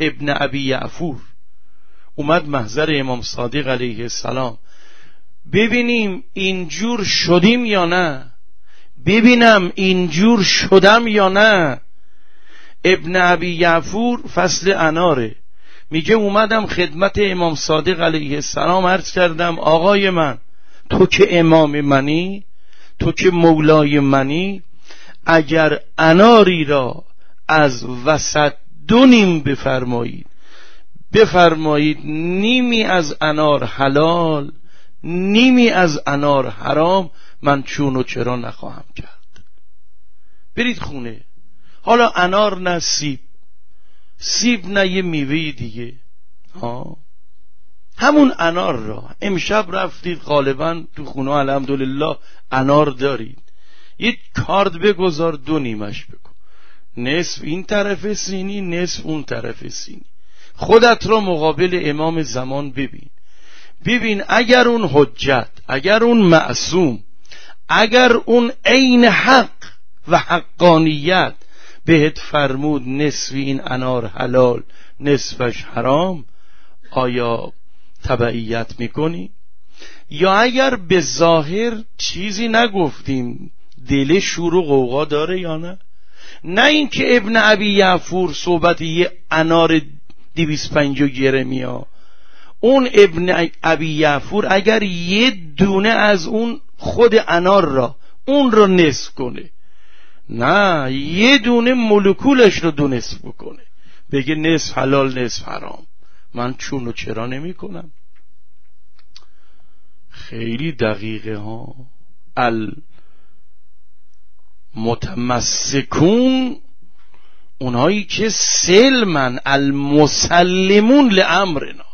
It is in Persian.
ابن ابی یعفور اومد محضر امام صادق علیه السلام، ببینیم اینجور شدیم یا نه، ببینم اینجور شدم یا نه. ابن ابی یعفور فصل اناره، میگه اومدم خدمت امام صادق علیه السلام عرض کردم آقای من، تو که امام منی، تو که مولای منی، اگر اناری را از وسط 2 نیم بفرمایید نیمی از انار حلال نیمی از انار حرام، من چون و چرا نخواهم کرد. برید خونه، حالا انار نه سیب نه یه میوه دیگه، همون انار را امشب رفتید غالبا تو خونه الحمدلله انار دارید، یه کارد بگذار 2 نیمش بکن، نصف این طرف سینی نصف اون طرف سینی، خودت را مقابل امام زمان ببین اگر اون حجت، اگر اون معصوم، اگر اون عین حق و حقانیت بهت فرمود نصف این انار حلال نصفش حرام، آیا تبعیت میکنی؟ یا اگر به ظاهر چیزی نگفتیم دل شور و غوغا داره یا نه؟ نه اینکه ابن ابی یعفور صحبت یه انار 250 گرمی ها، اون ابن ابی یعفور اگر یه دونه از اون خود انار را اون را نصف کنه، نه یه دونه مولکولش رو 2 نصف بکنه، بگه نصف حلال نصف حرام، من چون و چرا نمی کنم. خیلی دقیقه ها. المتمسکون اونهایی که سلمن المسلمون لامرنا،